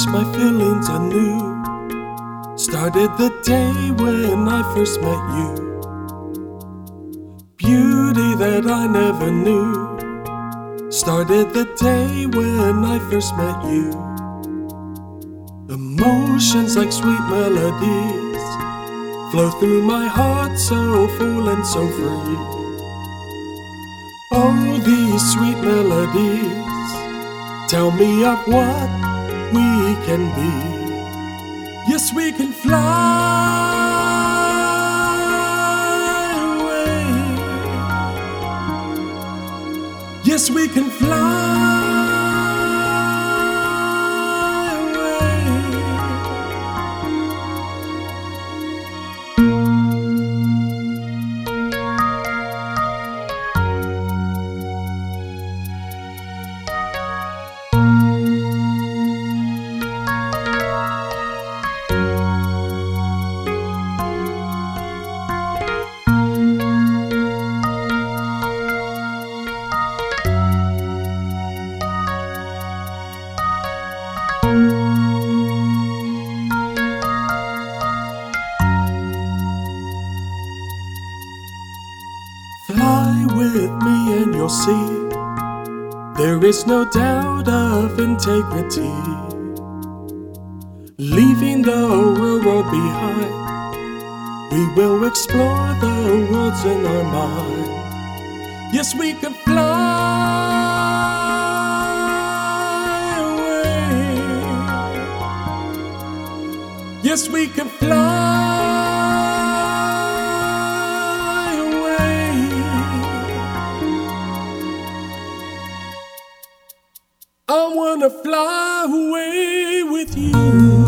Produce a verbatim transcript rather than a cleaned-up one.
refresh my feelings anew. Started the day when I first met you. Beauty that I never knew. Started the day when I first met you. Emotions like sweet melodies flow through my heart, so full and so free. Oh, these sweet melodies tell me of what we can be. Yes, we can fly away. Yes, we can fly. Fly with me and you'll see there is no doubt of integrity. Leaving the world behind, we will explore the worlds in our mind. Yes, we can fly away. Yes, we can fly. I wanna fly away with you.